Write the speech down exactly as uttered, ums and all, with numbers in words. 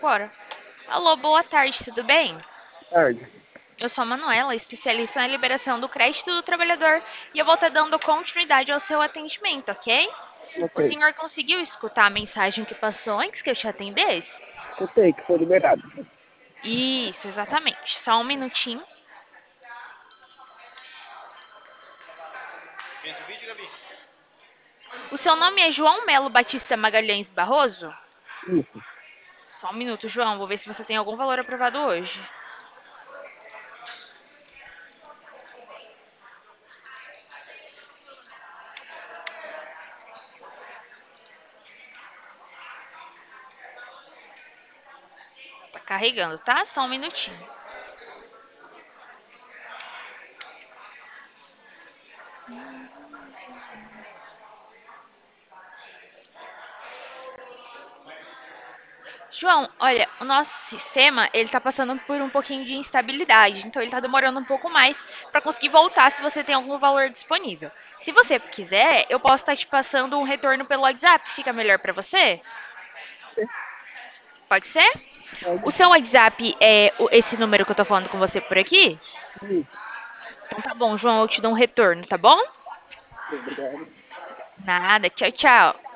agora. Alô, boa tarde, tudo bem? Tarde. Eu sou a Manuela, especialista na liberação do crédito do trabalhador, e eu vou estar dando continuidade ao seu atendimento, ok? Ok. O senhor conseguiu escutar a mensagem que passou antes que eu te atendesse? Escutei que foi liberado. Isso, exatamente. Só um minutinho. O seu nome é João Melo Batista Magalhães Barroso? Isso. Só um minuto, João. Vou ver se você tem algum valor aprovado hoje. Tá carregando, tá? Só um minutinho. João, olha, o nosso sistema, ele tá passando por um pouquinho de instabilidade, então ele tá demorando um pouco mais para conseguir voltar se você tem algum valor disponível. Se você quiser, eu posso estar te passando um retorno pelo WhatsApp, fica melhor para você? Pode ser? O Pode. seu WhatsApp é o- esse número que eu tô falando com você por aqui? Isso. Então tá bom, João, eu te dou um retorno, tá bom? Obrigado. Nada, tchau, tchau.